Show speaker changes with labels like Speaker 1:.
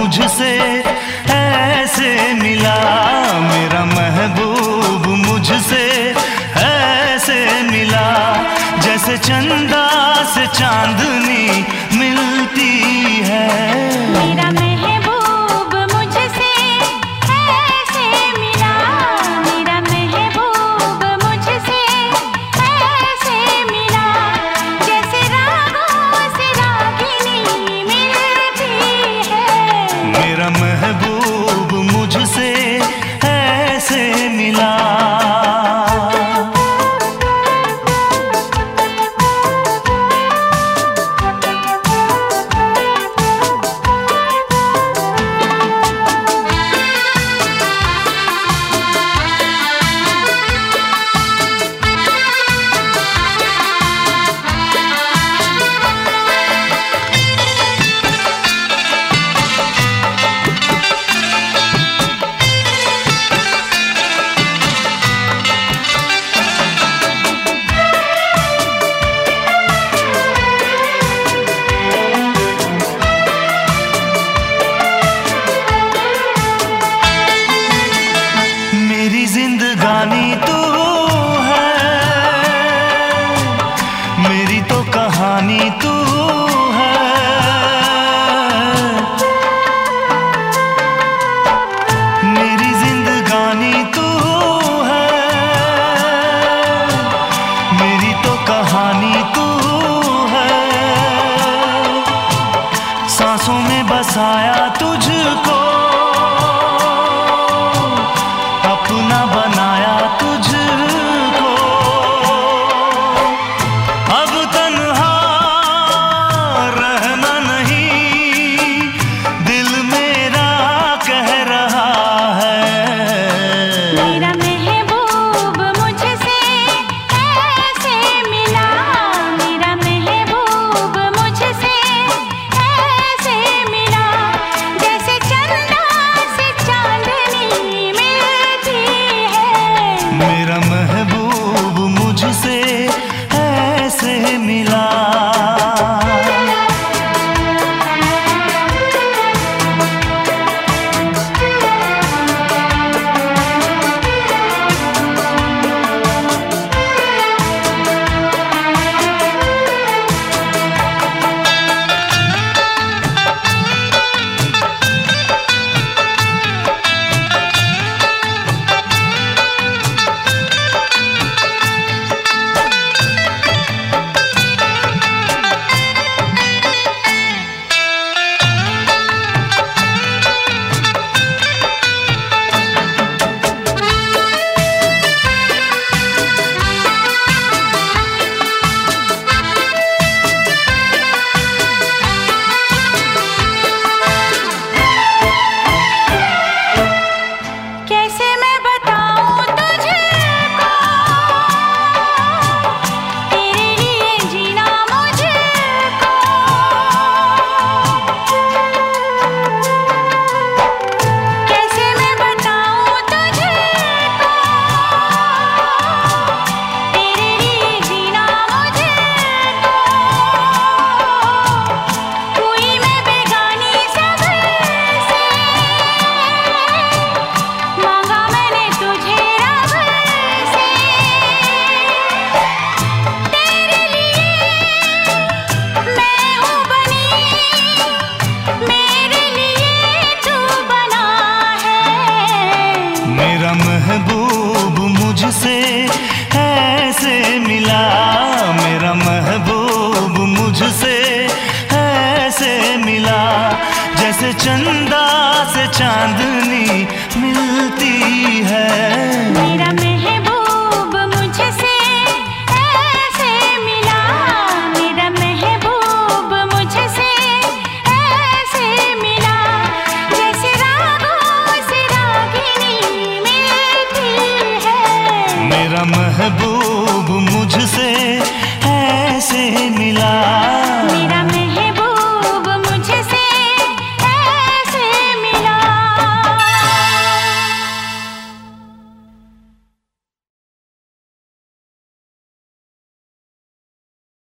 Speaker 1: मुझसे ऐसे मिला, मेरा महबूब मुझसे ऐसे मिला, जैसे चंदा से चांदनी मिलती है।
Speaker 2: मेरा महबूब मुझसे ऐसे मिला, मेरा महबूब मुझसे ऐसे मिला, जैसे रागों से रागिनी मिलती है।
Speaker 1: मेरा महबूब मुझसे ऐसे मिला। जिंदगानी तू है, मेरी तो कहानी तू है। मेरी जिंदगानी तू है, मेरी तो कहानी तू है। सांसों में बसाया तुझको, अपना बनाया तुझको। अब तन्हा रहना नहीं, दिल मेरा कह रहा है।
Speaker 2: मेरा महबूब मुझसे ऐसे मिला, मेरा महबूब मुझसे ऐसे मिला, जैसे चंदा से चांदनी मिलती है।
Speaker 1: मेरा महबूब मुझसे ऐसे मिला। मेरा महबूब मुझसे ऐसे मिला, मेरा महबूब मुझसे ऐसे मिला, जैसे चंदा से चांदनी मिलती है।
Speaker 2: मेरा